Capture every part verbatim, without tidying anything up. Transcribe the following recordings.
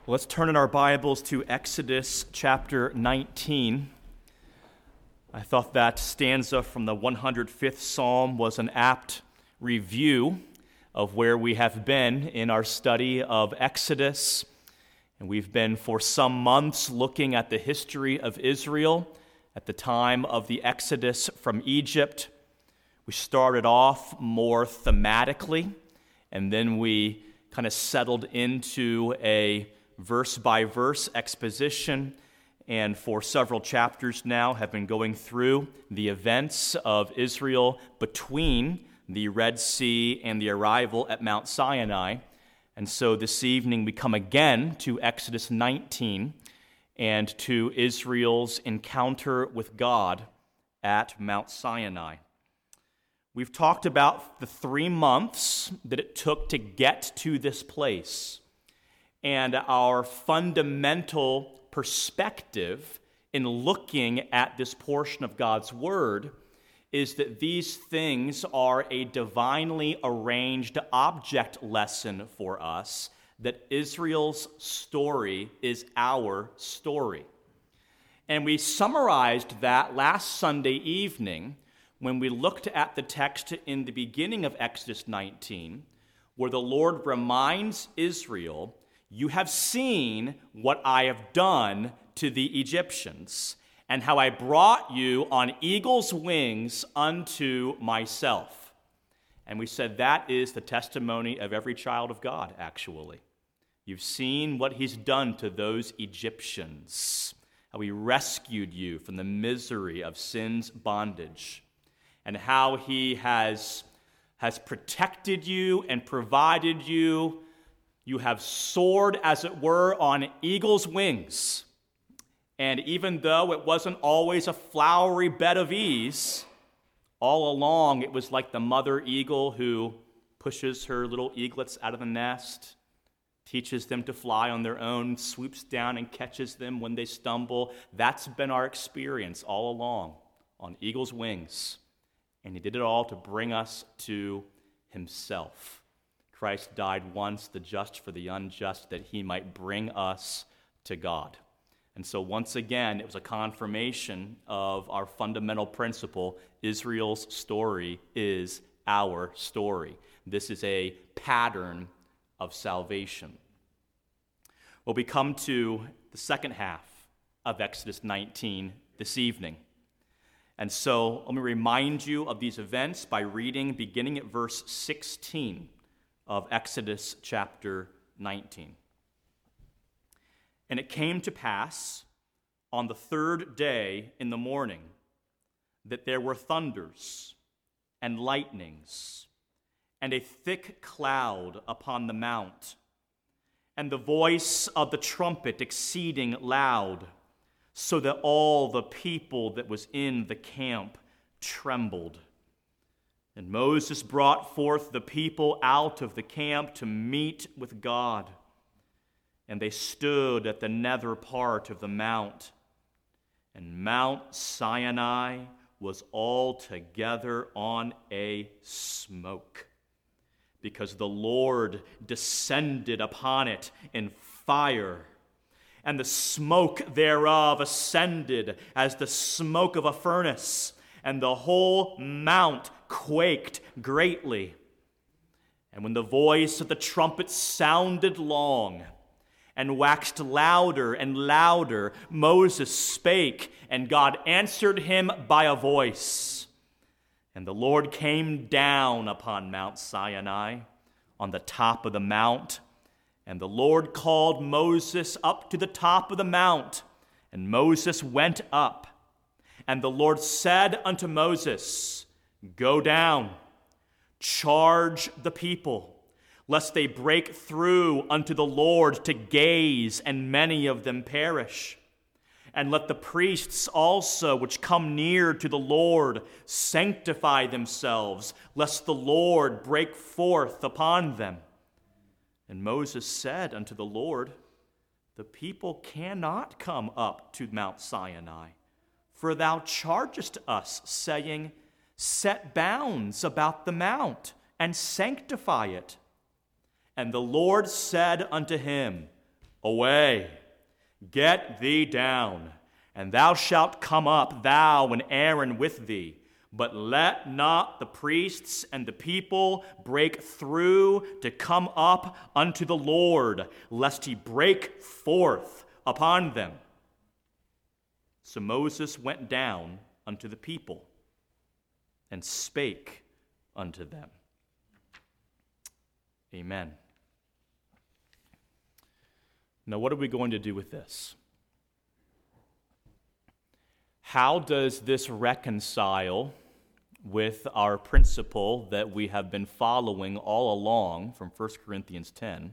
Let's turn in our Bibles to Exodus chapter nineteen. I thought that stanza from the one hundred fifth Psalm was an apt review of where we have been in our study of Exodus. And we've been for some months looking at the history of Israel at the time of the Exodus from Egypt. We started off more thematically, and then we kind of settled into a verse-by-verse exposition, and for several chapters now have been going through the events of Israel between the Red Sea and the arrival at Mount Sinai. And so this evening we come again to Exodus nineteen and to Israel's encounter with God at Mount Sinai. We've talked about the three months that it took to get to this place, and our fundamental perspective in looking at this portion of God's Word is that these things are a divinely arranged object lesson for us, that Israel's story is our story. And we summarized that last Sunday evening when we looked at the text in the beginning of Exodus nineteen, where the Lord reminds Israel, "You have seen what I have done to the Egyptians, and how I brought you on eagle's wings unto myself." And we said that is the testimony of every child of God, actually. You've seen what he's done to those Egyptians, how he rescued you from the misery of sin's bondage, and how he has, has protected you and provided you. You have soared, as it were, on eagle's wings. And even though it wasn't always a flowery bed of ease, all along it was like the mother eagle who pushes her little eaglets out of the nest, teaches them to fly on their own, swoops down and catches them when they stumble. That's been our experience all along, on eagle's wings. And he did it all to bring us to himself. Christ died once, the just for the unjust, that he might bring us to God. And so once again, it was a confirmation of our fundamental principle: Israel's story is our story. This is a pattern of salvation. Well, we come to the second half of Exodus nineteen this evening. And so let me remind you of these events by reading beginning at verse sixteen of Exodus chapter nineteen. "And it came to pass on the third day in the morning that there were thunders and lightnings and a thick cloud upon the mount, and the voice of the trumpet exceeding loud, so that all the people that was in the camp trembled. And Moses brought forth the people out of the camp to meet with God. And they stood at the nether part of the mount. And Mount Sinai was altogether on a smoke, because the Lord descended upon it in fire, and the smoke thereof ascended as the smoke of a furnace, and the whole mount quaked greatly. And when the voice of the trumpet sounded long, and waxed louder and louder, Moses spake, and God answered him by a voice. And the Lord came down upon Mount Sinai, on the top of the mount, and the Lord called Moses up to the top of the mount, and Moses went up. And the Lord said unto Moses, Go down, charge the people, lest they break through unto the Lord to gaze, and many of them perish. And let the priests also which come near to the Lord sanctify themselves, lest the Lord break forth upon them. And Moses said unto the Lord, The people cannot come up to Mount Sinai, for thou chargest us, saying, Set bounds about the mount, and sanctify it. And the Lord said unto him, Away, get thee down, and thou shalt come up, thou and Aaron with thee. But let not the priests and the people break through to come up unto the Lord, lest he break forth upon them. So Moses went down unto the people and spake unto them. Amen. Now, what are we going to do with this? How does this reconcile with our principle that we have been following all along from First Corinthians ten,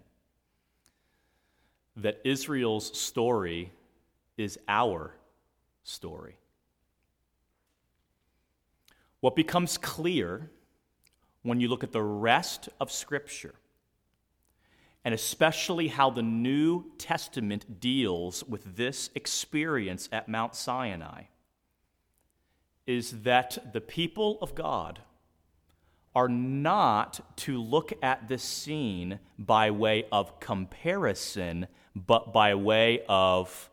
that Israel's story is our story? What becomes clear when you look at the rest of Scripture, and especially how the New Testament deals with this experience at Mount Sinai, is that the people of God are not to look at this scene by way of comparison, but by way of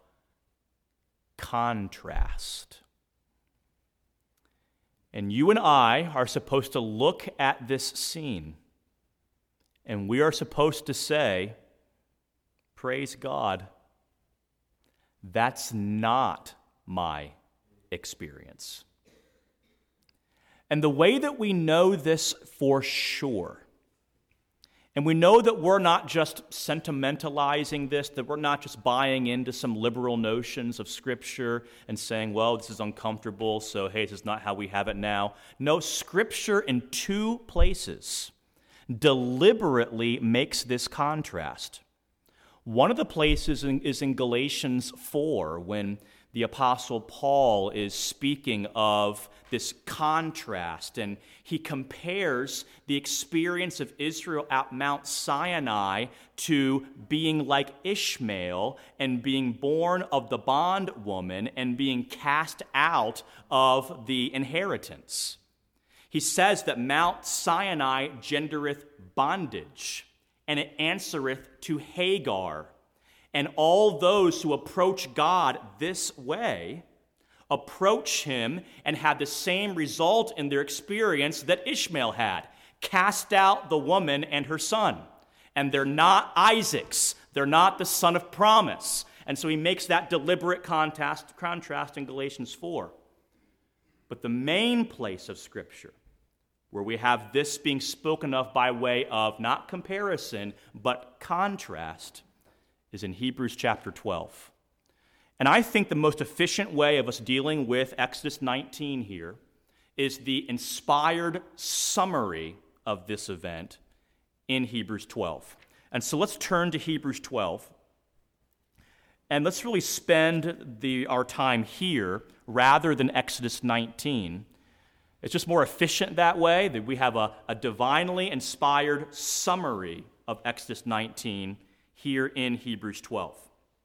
contrast. And you and I are supposed to look at this scene, and we are supposed to say, praise God, that's not my experience. And the way that we know this for sure, and we know that we're not just sentimentalizing this, that we're not just buying into some liberal notions of Scripture and saying, well, this is uncomfortable, so hey, this is not how we have it now. No, Scripture in two places deliberately makes this contrast. One of the places is in Galatians four, when the Apostle Paul is speaking of this contrast, and he compares the experience of Israel at Mount Sinai to being like Ishmael and being born of the bondwoman and being cast out of the inheritance. He says that Mount Sinai gendereth bondage, and it answereth to Hagar. And all those who approach God this way approach him and have the same result in their experience that Ishmael had. Cast out the woman and her son. And they're not Isaac's. They're not the son of promise. And so he makes that deliberate contrast, contrast in Galatians four. But the main place of Scripture where we have this being spoken of by way of not comparison, but contrast, is in Hebrews chapter twelve. And I think the most efficient way of us dealing with Exodus nineteen here is the inspired summary of this event in Hebrews twelve. And so let's turn to Hebrews twelve, and let's really spend the, our time here rather than Exodus nineteen. It's just more efficient that way, that we have a, a divinely inspired summary of Exodus nineteen here in Hebrews twelve.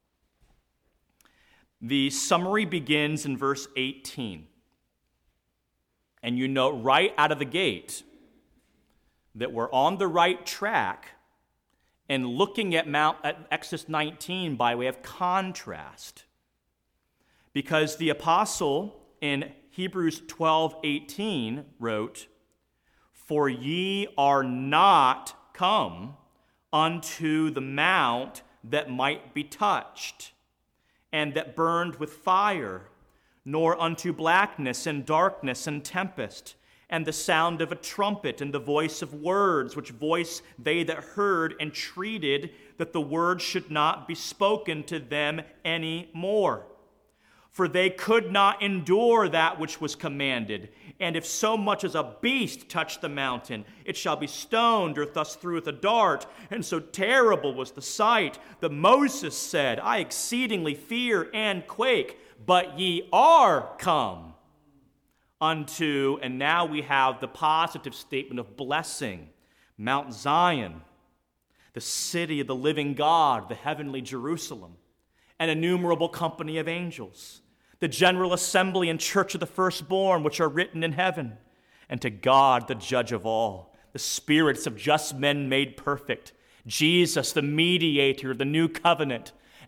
The summary begins in verse eighteen. And you know right out of the gate that we're on the right track and looking at Mount at Exodus nineteen by way of contrast. Because the apostle in Hebrews twelve eighteen wrote, "For ye are not come unto the mount that might be touched, and that burned with fire, nor unto blackness and darkness and tempest, and the sound of a trumpet and the voice of words, which voice they that heard entreated that the word should not be spoken to them any more. For they could not endure that which was commanded. And if so much as a beast touch the mountain, it shall be stoned or thrust through with a dart. And so terrible was the sight that Moses said, I exceedingly fear and quake, but ye are come unto," and now we have the positive statement of blessing, Mount Zion, the city of the living God, the heavenly Jerusalem, an innumerable company of angels, the general assembly and church of the firstborn, which are written in heaven, and to God, the judge of all, the spirits of just men made perfect, Jesus, the mediator of the new covenant,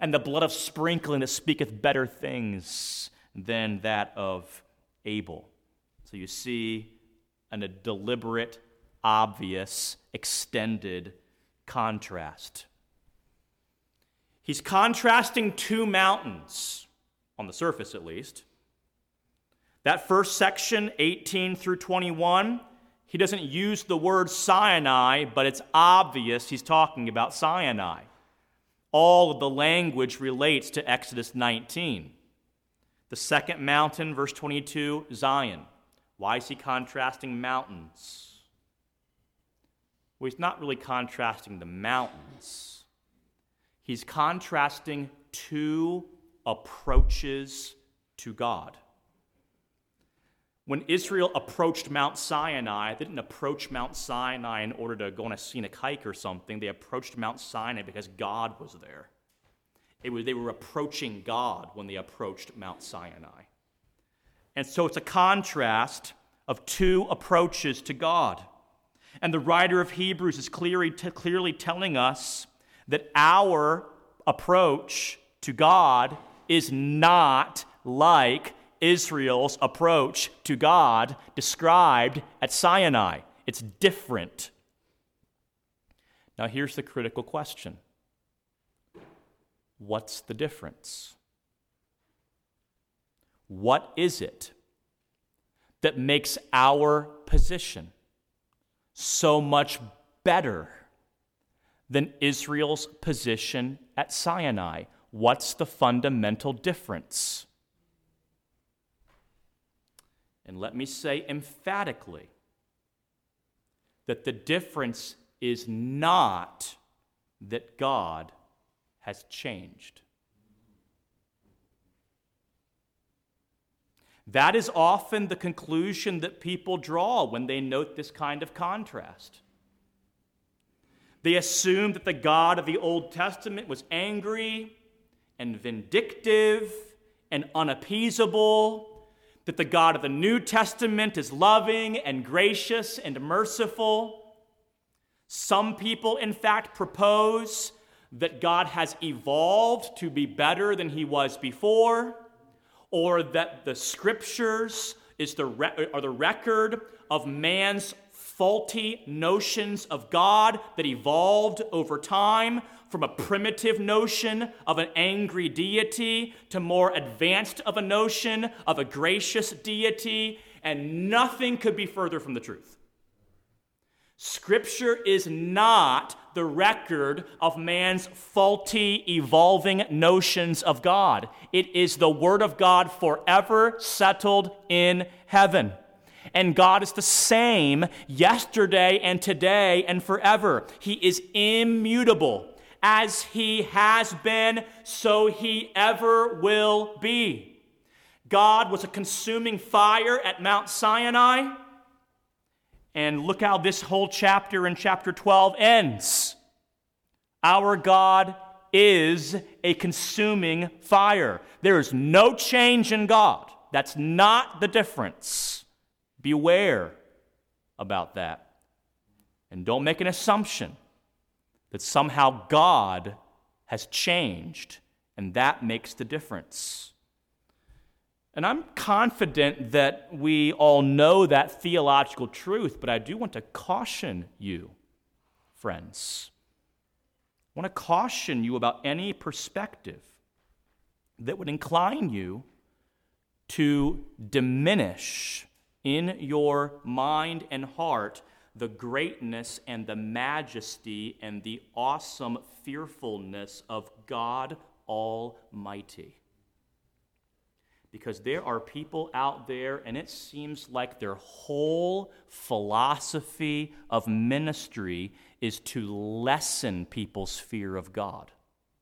and the blood of sprinkling that speaketh better things than that of Abel. So you see an, a deliberate, obvious, extended contrast. He's contrasting two mountains, on the surface at least. That first section, eighteen through twenty-one, he doesn't use the word Sinai, but it's obvious he's talking about Sinai. All of the language relates to Exodus nineteen. The second mountain, verse twenty-two, Zion. Why is he contrasting mountains? Well, he's not really contrasting the mountains. He's contrasting two approaches to God. When Israel approached Mount Sinai, they didn't approach Mount Sinai in order to go on a scenic hike or something. They approached Mount Sinai because God was there. It was, they were approaching God when they approached Mount Sinai. And so it's a contrast of two approaches to God. And the writer of Hebrews is clearly, t- clearly telling us that our approach to God is not like Israel's approach to God described at Sinai. It's different. Now here's the critical question. What's the difference? What is it that makes our position so much better than Israel's position at Sinai? What's the fundamental difference? And let me say emphatically that the difference is not that God has changed. That is often the conclusion that people draw when they note this kind of contrast. They assume that the God of the Old Testament was angry and vindictive and unappeasable, that the God of the New Testament is loving and gracious and merciful. Some people, in fact, propose that God has evolved to be better than he was before, or that the Scriptures is the re- are the record of man's faulty notions of God that evolved over time from a primitive notion of an angry deity to more advanced of a notion of a gracious deity, and nothing could be further from the truth. Scripture is not the record of man's faulty, evolving notions of God. It is the Word of God forever settled in heaven. And God is the same yesterday and today and forever. He is immutable. As he has been, so he ever will be. God was a consuming fire at Mount Sinai. And look how this whole chapter in chapter twelve ends. Our God is a consuming fire. There is no change in God. That's not the difference. Beware about that. And don't make an assumption that somehow God has changed, and that makes the difference. And I'm confident that we all know that theological truth, but I do want to caution you, friends. I want to caution you about any perspective that would incline you to diminish in your mind and heart the greatness and the majesty and the awesome fearfulness of God Almighty. Because there are people out there, and it seems like their whole philosophy of ministry is to lessen people's fear of God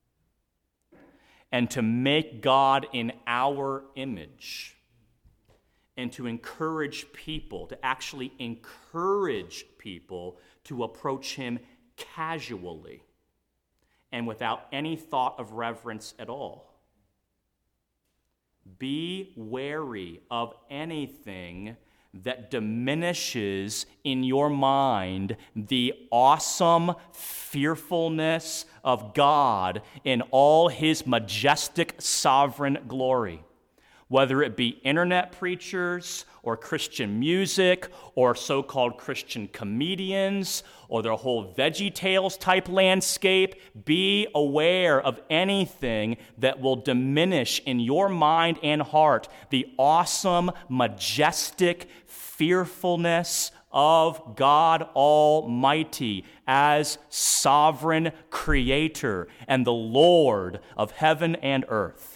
and to make God in our image, and to encourage people, to actually encourage people to approach him casually and without any thought of reverence at all. Be wary of anything that diminishes in your mind the awesome fearfulness of God in all his majestic sovereign glory. Whether it be internet preachers or Christian music or so-called Christian comedians or their whole VeggieTales type landscape, be aware of anything that will diminish in your mind and heart the awesome, majestic fearfulness of God Almighty as sovereign creator and the Lord of heaven and earth.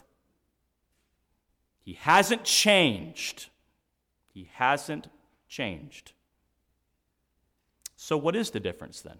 He hasn't changed. He hasn't changed. So what is the difference then?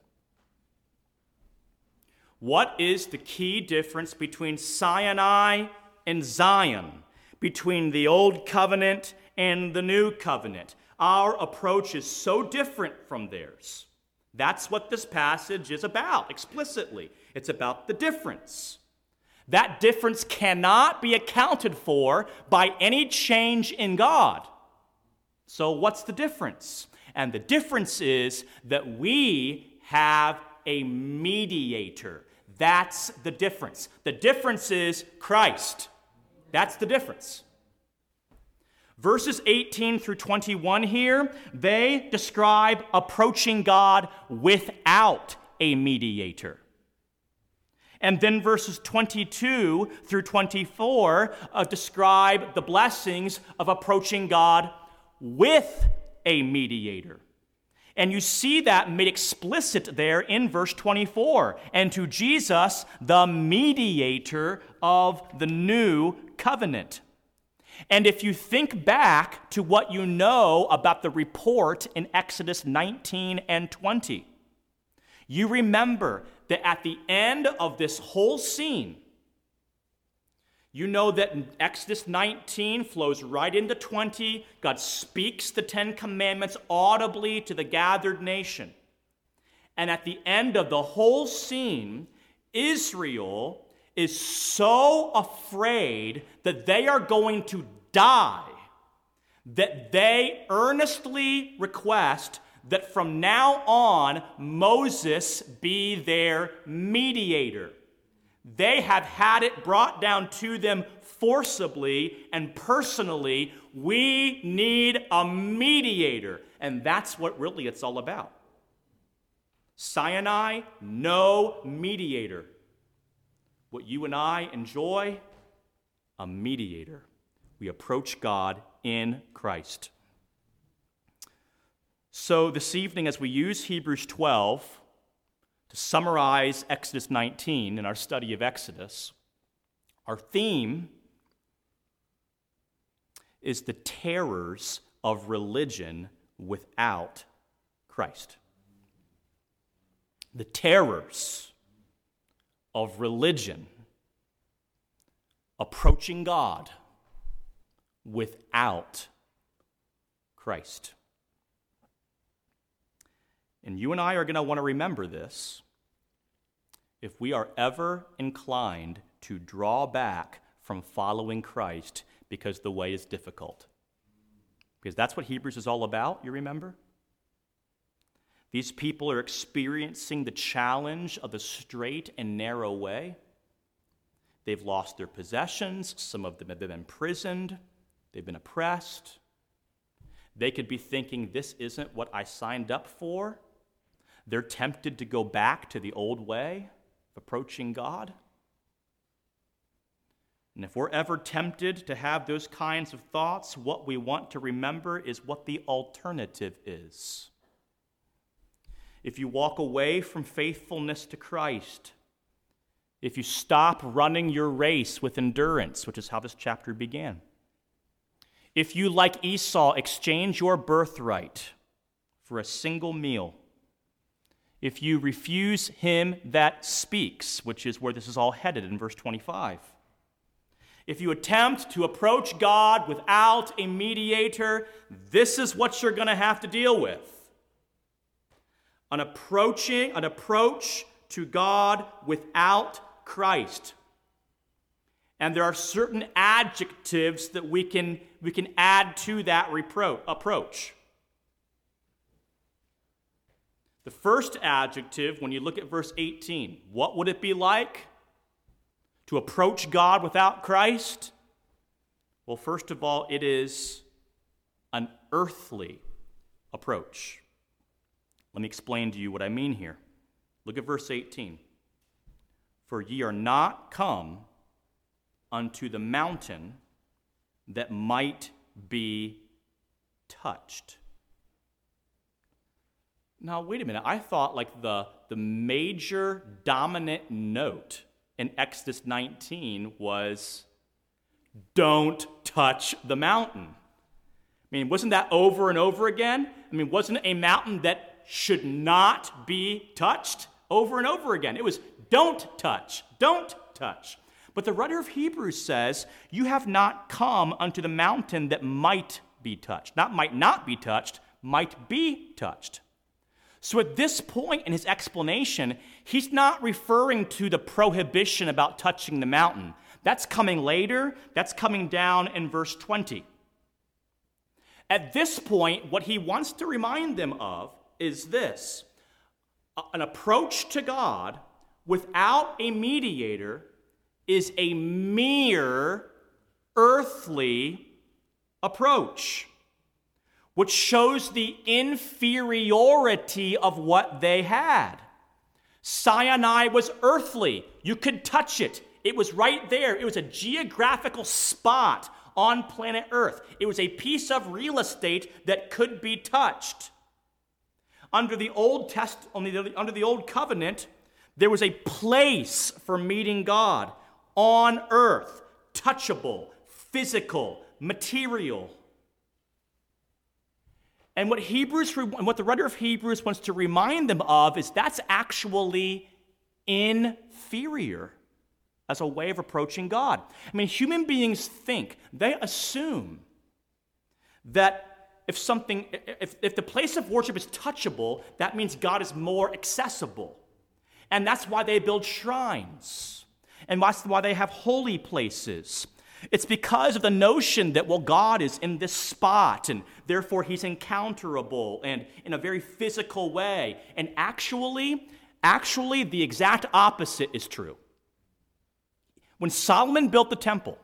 What is the key difference between Sinai and Zion, between the old covenant and the new covenant? Our approach is so different from theirs. That's what this passage is about, explicitly. It's about the difference. That difference cannot be accounted for by any change in God. So what's the difference? And the difference is that we have a mediator. That's the difference. The difference is Christ. That's the difference. Verses eighteen through twenty-one here, they describe approaching God without a mediator. And then verses twenty-two through twenty-four uh, describe the blessings of approaching God with a mediator. And you see that made explicit there in verse twenty-four. And to Jesus, the mediator of the new covenant. And if you think back to what you know about the report in Exodus nineteen and twenty, you remember that at the end of this whole scene, you know that Exodus nineteen flows right into twenty. God speaks the Ten Commandments audibly to the gathered nation. And at the end of the whole scene, Israel is so afraid that they are going to die that they earnestly request that from now on Moses be their mediator. They have had it brought down to them forcibly and personally. We need a mediator. And that's what really it's all about. Sinai, no mediator. What you and I enjoy, a mediator. We approach God in Christ. So this evening, as we use Hebrews twelve to summarize Exodus nineteen in our study of Exodus, our theme is the terrors of religion without Christ. The terrors of religion approaching God without Christ. And you and I are going to want to remember this if we are ever inclined to draw back from following Christ because the way is difficult. Because that's what Hebrews is all about, you remember? These people are experiencing the challenge of the straight and narrow way. They've lost their possessions. Some of them have been imprisoned. They've been oppressed. They could be thinking, this isn't what I signed up for. They're tempted to go back to the old way of approaching God. And if we're ever tempted to have those kinds of thoughts, what we want to remember is what the alternative is. If you walk away from faithfulness to Christ, if you stop running your race with endurance, which is how this chapter began, if you, like Esau, exchange your birthright for a single meal, if you refuse him that speaks, which is where this is all headed in verse twenty-five, if you attempt to approach God without a mediator, this is what you're going to have to deal with. An approaching, an approach to God without Christ. And there are certain adjectives that we can, we can add to that repro- approach. The first adjective, when you look at verse eighteen, what would it be like to approach God without Christ? Well, first of all, it is an earthly approach. Let me explain to you what I mean here. Look at verse eighteen. For ye are not come unto the mountain that might be touched. Now, wait a minute. I thought like the, the major dominant note in Exodus nineteen was don't touch the mountain. I mean, wasn't that over and over again? I mean, wasn't it a mountain that should not be touched over and over again? It was don't touch, don't touch. But the writer of Hebrews says, you have not come unto the mountain that might be touched. Not might not be touched, might be touched. So at this point in his explanation, he's not referring to the prohibition about touching the mountain. That's coming later. That's coming down in verse twenty. At this point, what he wants to remind them of is this: an approach to God without a mediator is a mere earthly approach, which shows the inferiority of what they had. Sinai was earthly. You could touch it. It was right there. It was a geographical spot on planet Earth. It was a piece of real estate that could be touched. Under the Old Test, under the Old Covenant, there was a place for meeting God on earth, touchable, physical, material. And what Hebrews, and what the writer of Hebrews wants to remind them of is that's actually inferior as a way of approaching God. I mean, human beings think, they assume that if something, if, if the place of worship is touchable, that means God is more accessible. And that's why they build shrines. And that's why they have holy places. It's because of the notion that, well, God is in this spot, and therefore he's encounterable and in a very physical way. And actually, actually, the exact opposite is true. When Solomon built the temple,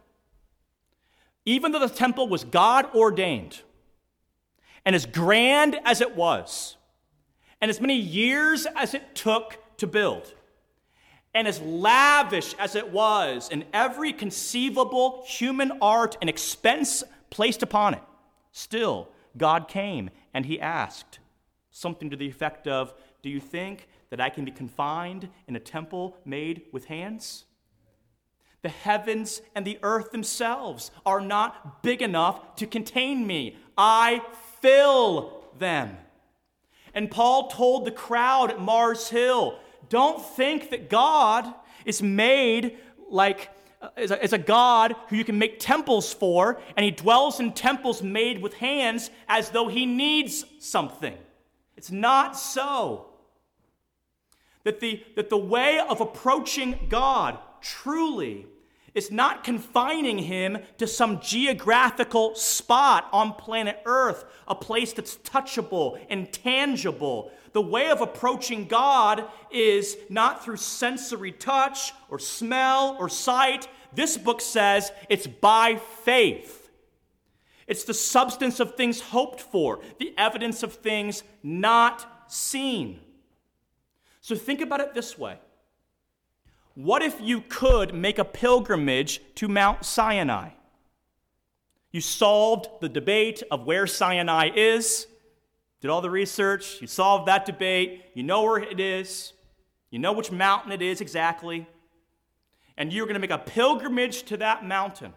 even though the temple was God-ordained, and as grand as it was, and as many years as it took to build, and as lavish as it was in every conceivable human art and expense placed upon it, still, God came and he asked something to the effect of, do you think that I can be confined in a temple made with hands? The heavens and the earth themselves are not big enough to contain me. I fill them. And Paul told the crowd at Mars Hill, don't think that God is made like as a, as a God who you can make temples for, and he dwells in temples made with hands as though he needs something. It's not so. That the, that the way of approaching God truly is not confining him to some geographical spot on planet Earth, a place that's touchable and tangible. The way of approaching God is not through sensory touch or smell or sight. This book says it's by faith. It's the substance of things hoped for, the evidence of things not seen. So think about it this way. What if you could make a pilgrimage to Mount Sinai? You solved the debate of where Sinai is, did all the research, you solved that debate, you know where it is, you know which mountain it is exactly, and you're going to make a pilgrimage to that mountain.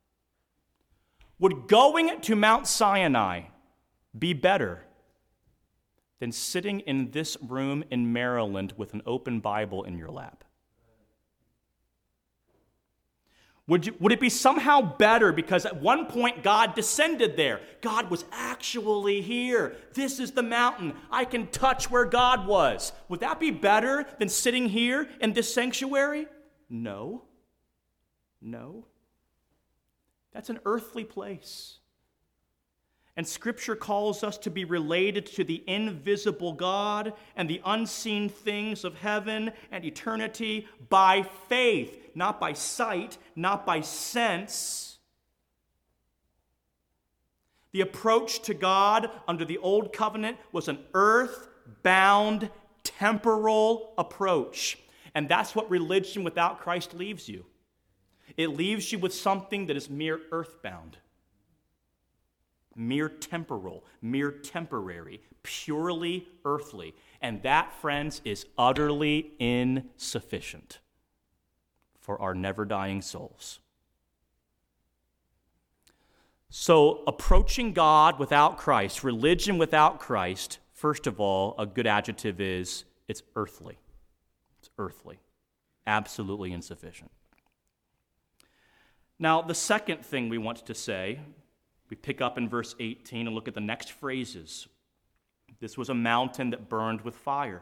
Would going to Mount Sinai be better than sitting in this room in Maryland with an open Bible in your lap? Would, you, would it be somehow better because at one point God descended there? God was actually here. This is the mountain. I can touch where God was. Would that be better than sitting here in this sanctuary? No. No. That's an earthly place. And Scripture calls us to be related to the invisible God and the unseen things of heaven and eternity by faith, not by sight, not by sense. The approach to God under the Old Covenant was an earth-bound, temporal approach. And that's what religion without Christ leaves you. It leaves you with something that is mere earthbound. Mere temporal, mere temporary, purely earthly. And that, friends, is utterly insufficient for our never-dying souls. So, approaching God without Christ, religion without Christ, first of all, a good adjective is it's earthly. It's earthly. Absolutely insufficient. Now, the second thing we want to say, we pick up in verse eighteen and look at the next phrases. This was a mountain that burned with fire.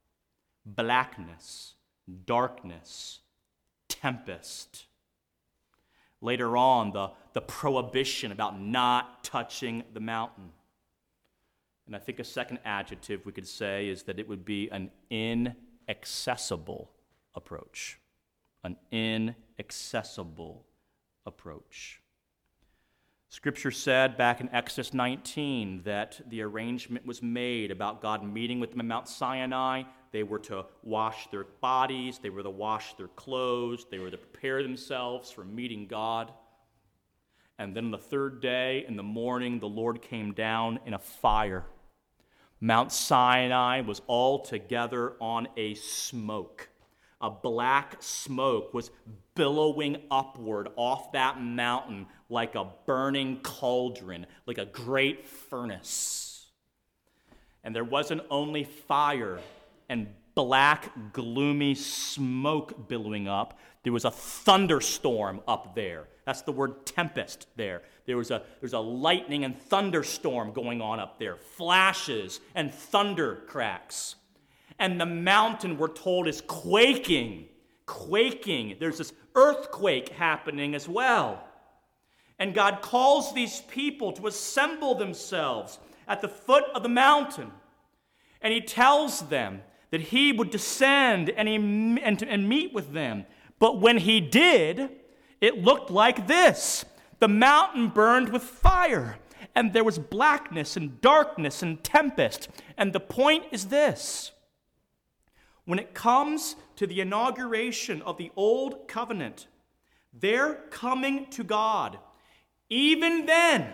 Blackness, darkness, tempest. Later on, the, the prohibition about not touching the mountain. And I think a second adjective we could say is that it would be an inaccessible approach. An inaccessible approach. Scripture said back in Exodus nineteen that the arrangement was made about God meeting with them at Mount Sinai. They were to wash their bodies, they were to wash their clothes, they were to prepare themselves for meeting God. And then on the third day, in the morning, the Lord came down in a fire. Mount Sinai was altogether on a smoke. A black smoke was billowing upward off that mountain like a burning cauldron, like a great furnace. And there wasn't only fire and black, gloomy smoke billowing up. There was a thunderstorm up there. That's the word tempest there. There was a, there's a lightning and thunderstorm going on up there. Flashes and thunder cracks. And the mountain, we're told, is quaking, quaking. There's this earthquake happening as well. And God calls these people to assemble themselves at the foot of the mountain. And he tells them that he would descend and, he, and, and meet with them. But when he did, it looked like this. The mountain burned with fire, and there was blackness and darkness and tempest. And the point is this. When it comes to the inauguration of the Old Covenant, their coming to God, even then,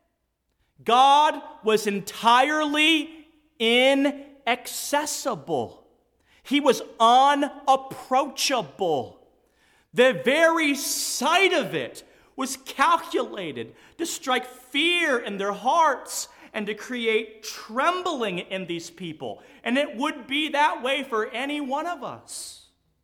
God was entirely inaccessible. He was unapproachable. The very sight of it was calculated to strike fear in their hearts and to create trembling in these people. And it would be that way for any one of us.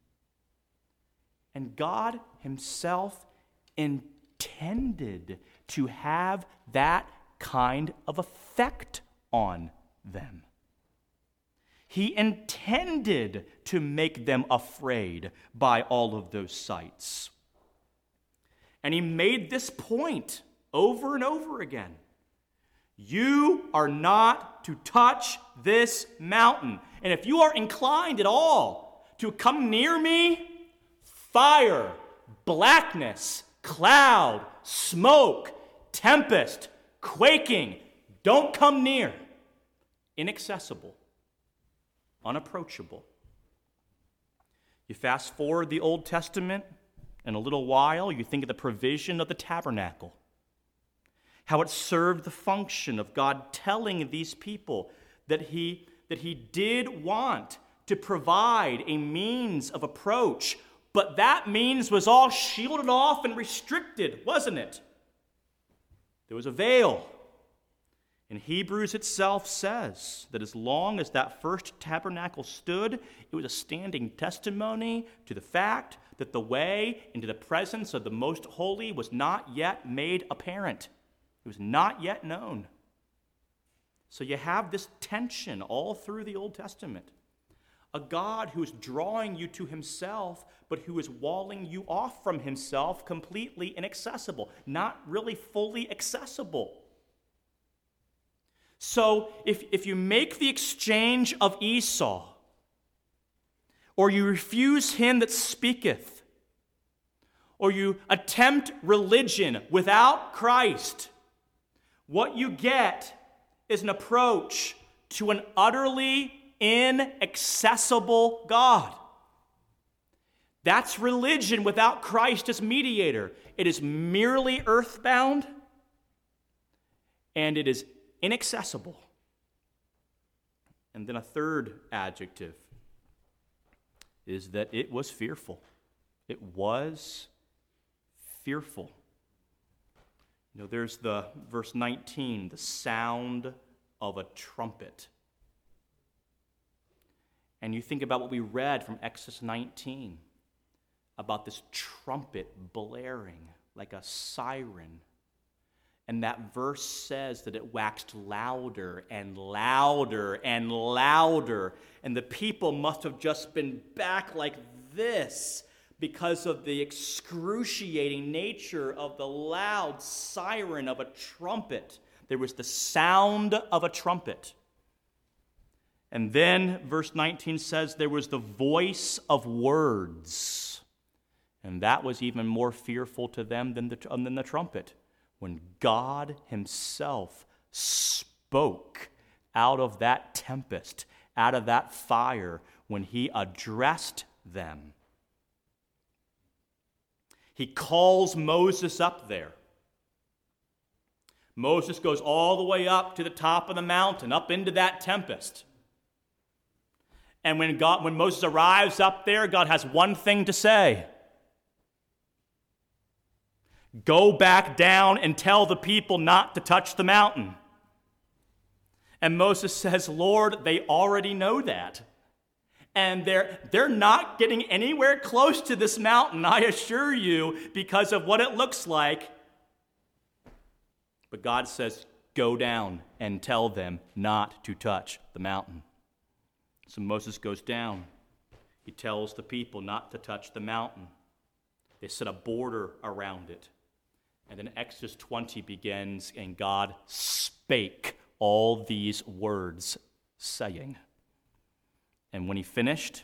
And God himself intended to have that kind of effect on them. He intended to make them afraid by all of those sights. And he made this point over and over again. You are not to touch this mountain. And if you are inclined at all to come near me, fire, blackness, cloud, smoke, tempest, quaking, don't come near. Inaccessible, unapproachable. You fast forward the Old Testament, in a little while, you think of the provision of the tabernacle. How it served the function of God telling these people that he, that he did want to provide a means of approach, but that means was all shielded off and restricted, wasn't it? There was a veil. And Hebrews itself says that as long as that first tabernacle stood, it was a standing testimony to the fact that the way into the presence of the Most Holy was not yet made apparent. It was not yet known. So you have this tension all through the Old Testament. a God who is drawing you to himself, but who is walling you off from himself, completely inaccessible, not really fully accessible. So if, if you make the exchange of Esau, or you refuse him that speaketh, or you attempt religion without Christ, what you get is an approach to an utterly inaccessible God. That's religion without Christ as mediator. It is merely earthbound, and it is inaccessible. And then a third adjective is that it was fearful. It was fearful. You know, there's the verse nineteen, the sound of a trumpet. And you think about what we read from Exodus nineteen about this trumpet blaring like a siren. And that verse says that it waxed louder and louder and louder. And the people must have just been back like this because of the excruciating nature of the loud siren of a trumpet. There was the sound of a trumpet. And then verse nineteen says there was the voice of words. And that was even more fearful to them than the, than the trumpet. When God himself spoke out of that tempest, out of that fire, when he addressed them. He calls Moses up there. Moses goes all the way up to the top of the mountain, up into that tempest. And when God, when Moses arrives up there, God has one thing to say. Go back down and tell the people not to touch the mountain. And Moses says, Lord, they already know that. And they're, they're not getting anywhere close to this mountain, I assure you, because of what it looks like. But God says, go down and tell them not to touch the mountain. So Moses goes down. He tells the people not to touch the mountain. They set a border around it. And then Exodus twenty begins, and God spake all these words, saying. And when he finished,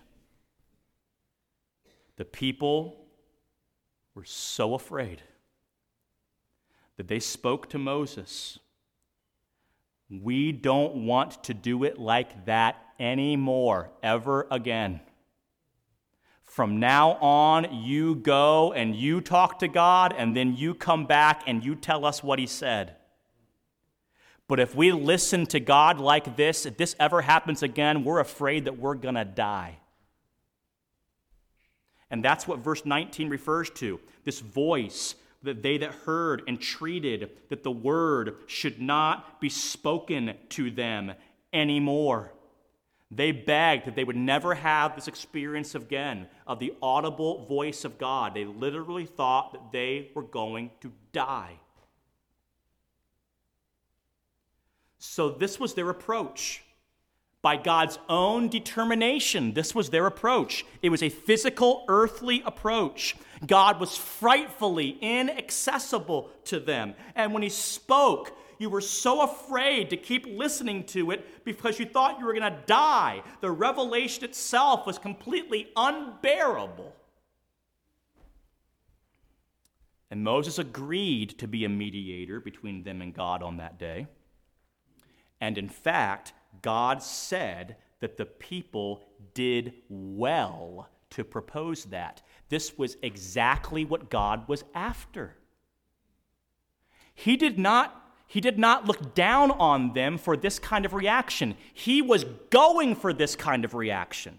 the people were so afraid that they spoke to Moses, we don't want to do it like that anymore, ever again. From now on, you go and you talk to God, and then you come back and you tell us what he said. But if we listen to God like this, if this ever happens again, we're afraid that we're going to die. And that's what verse nineteen refers to, this voice that they that heard entreated that the word should not be spoken to them anymore. They begged that they would never have this experience again of the audible voice of God. They literally thought that they were going to die. So this was their approach. By God's own determination, this was their approach. It was a physical, earthly approach. God was frightfully inaccessible to them. And when he spoke, you were so afraid to keep listening to it because you thought you were going to die. The revelation itself was completely unbearable. And Moses agreed to be a mediator between them and God on that day. And in fact, God said that the people did well to propose that. This was exactly what God was after. He did not He did not look down on them for this kind of reaction. He was going for this kind of reaction.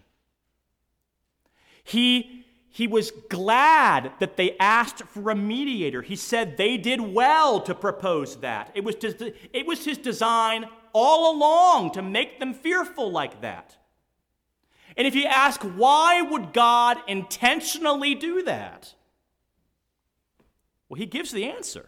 He, he was glad that they asked for a mediator. He said they did well to propose that. It was, it was his design all along to make them fearful like that. And if you ask, why would God intentionally do that? Well, he gives the answer.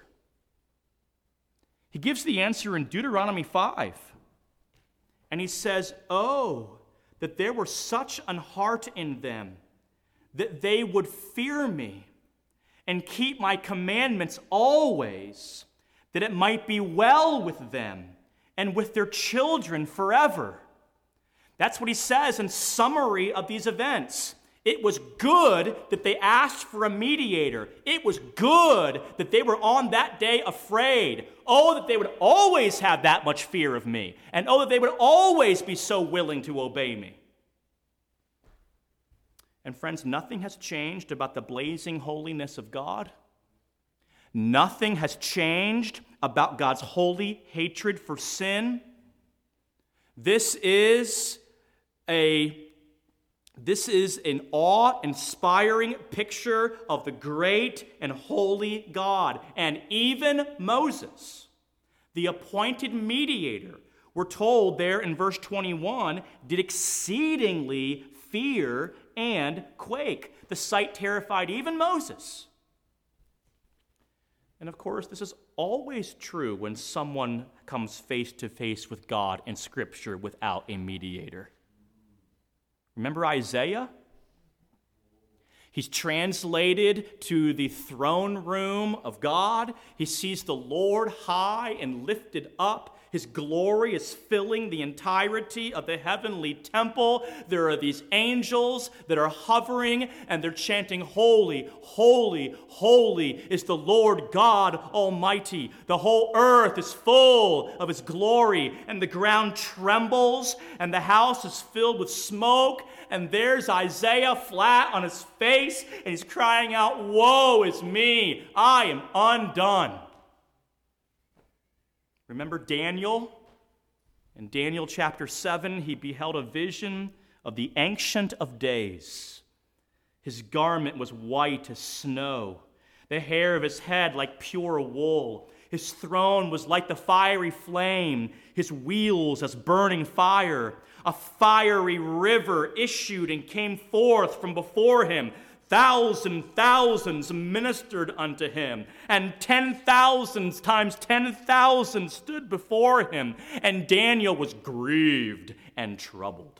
He gives the answer in Deuteronomy five. And he says, oh, that there were such an heart in them that they would fear me and keep my commandments always, that it might be well with them and with their children forever. That's what he says in summary of these events. It was good that they asked for a mediator. It was good that they were on that day afraid. Oh, that they would always have that much fear of me. And oh, that they would always be so willing to obey me. And friends, nothing has changed about the blazing holiness of God. Nothing has changed about God's holy hatred for sin. This is a This is an awe-inspiring picture of the great and holy God. And even Moses, the appointed mediator, we're told there in verse twenty-one, did exceedingly fear and quake. The sight terrified even Moses. And of course, this is always true when someone comes face to face with God in Scripture without a mediator. Remember Isaiah? He's translated to the throne room of God. He sees the Lord high and lifted up. His glory is filling the entirety of the heavenly temple. There are these angels that are hovering and they're chanting, "Holy, holy, holy is the Lord God Almighty. The whole earth is full of His glory, and the ground trembles, and the house is filled with smoke." And there's Isaiah flat on his face, and he's crying out, "Woe is me, I am undone." Remember Daniel? In Daniel chapter seven, he beheld a vision of the Ancient of Days. His garment was white as snow, the hair of his head like pure wool. His throne was like the fiery flame, his wheels as burning fire. A fiery river issued and came forth from before him. Thousand thousands ministered unto him, and ten thousands times ten thousand stood before him, and Daniel was grieved and troubled.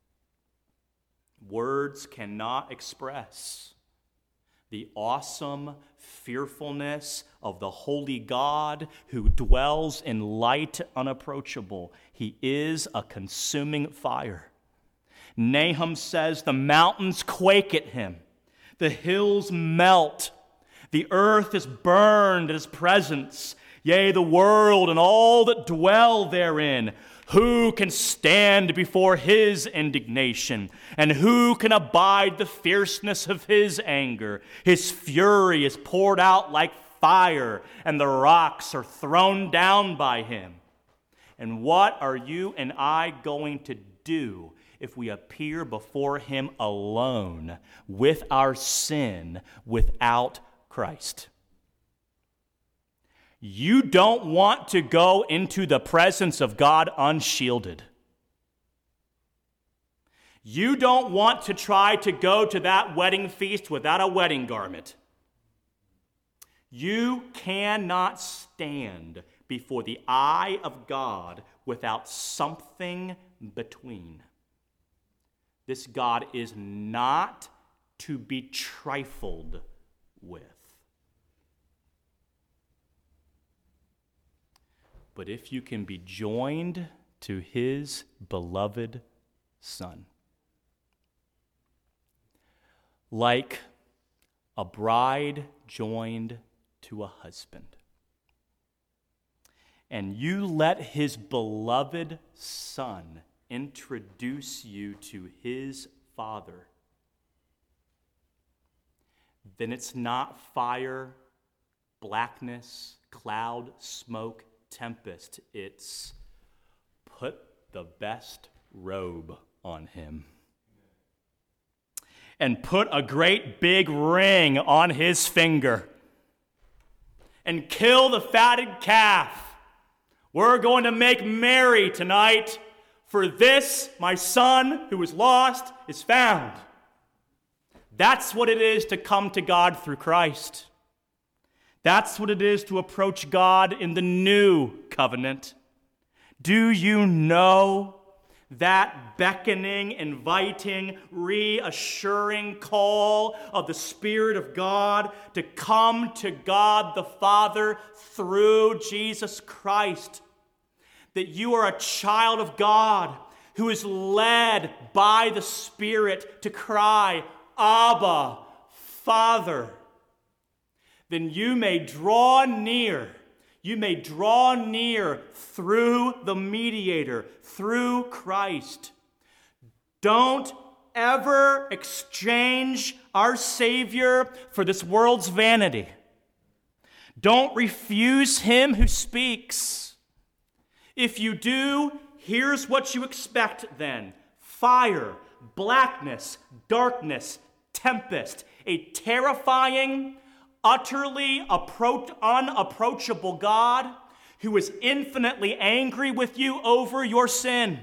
Words cannot express the awesome fearfulness of the holy God who dwells in light unapproachable. He is a consuming fire. Nahum says the mountains quake at him. The hills melt. The earth is burned at his presence. Yea, the world and all that dwell therein. Who can stand before his indignation? And who can abide the fierceness of his anger? His fury is poured out like fire, and the rocks are thrown down by him. And what are you and I going to do if we appear before him alone with our sin without Christ? You don't want to go into the presence of God unshielded. You don't want to try to go to that wedding feast without a wedding garment. You cannot stand before the eye of God without something between. This God is not to be trifled with. But if you can be joined to his beloved Son, like a bride joined to a husband, and you let his beloved Son introduce you to his Father, then it's not fire, blackness, cloud, smoke, tempest. It's put the best robe on him and put a great big ring on his finger and kill the fatted calf. We're going to make merry tonight, for this, my son who was lost, is found. That's what it is to come to God through Christ. That's what it is to approach God in the new covenant. Do you know That beckoning, inviting, reassuring call of the Spirit of God to come to God the Father through Jesus Christ. That you are a child of God who is led by the Spirit to cry, Abba, Father. Then you may draw near. You may draw near through the mediator, through Christ. Don't ever exchange our Savior for this world's vanity. Don't refuse him who speaks. If you do, here's what you expect then. Fire, blackness, darkness, tempest, a terrifying, utterly appro- unapproachable God who is infinitely angry with you over your sin.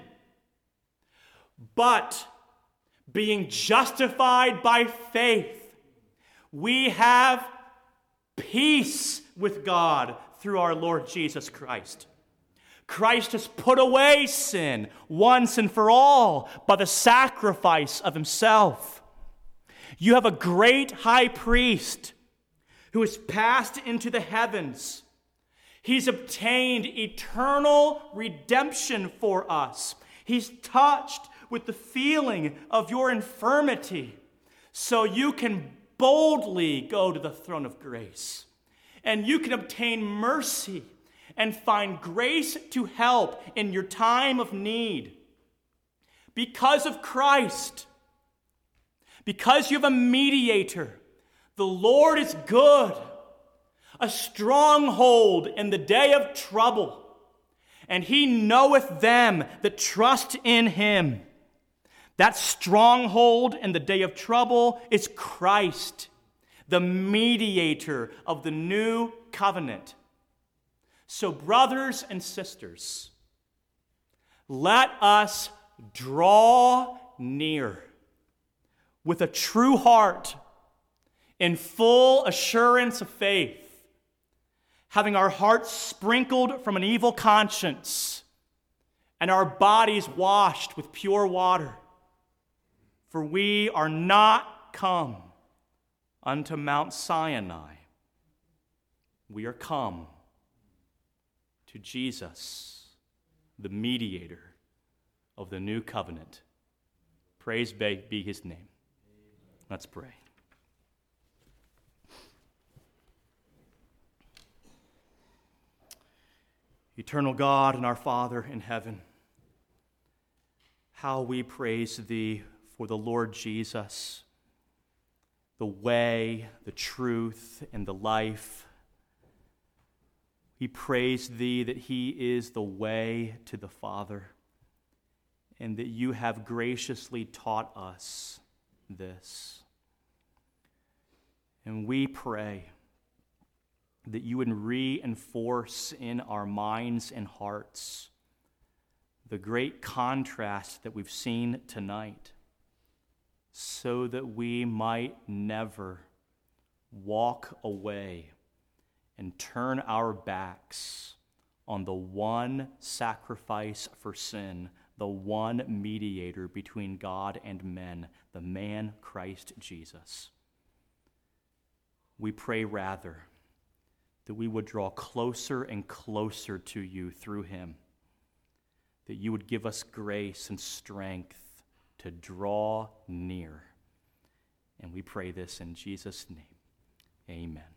But being justified by faith, we have peace with God through our Lord Jesus Christ. Christ has put away sin once and for all by the sacrifice of himself. You have a great high priest who has passed into the heavens. He's obtained eternal redemption for us. He's touched with the feeling of your infirmity, so you can boldly go to the throne of grace, and you can obtain mercy and find grace to help in your time of need. Because of Christ, because you have a mediator, the Lord is good, a stronghold in the day of trouble, and he knoweth them that trust in him. That stronghold in the day of trouble is Christ, the mediator of the new covenant. So, brothers and sisters, let us draw near with a true heart, in full assurance of faith, having our hearts sprinkled from an evil conscience and our bodies washed with pure water. For we are not come unto Mount Sinai. We are come to Jesus, the mediator of the new covenant. Praise be his name. Let's pray. Eternal God and our Father in heaven, how we praise thee for the Lord Jesus, the way, the truth, and the life. We praise thee that he is the way to the Father, and that you have graciously taught us this. And we pray that you would reinforce in our minds and hearts the great contrast that we've seen tonight, so that we might never walk away and turn our backs on the one sacrifice for sin, the one mediator between God and men, the man Christ Jesus. We pray rather that we would draw closer and closer to you through him, that you would give us grace and strength to draw near. And we pray this in Jesus' name. Amen.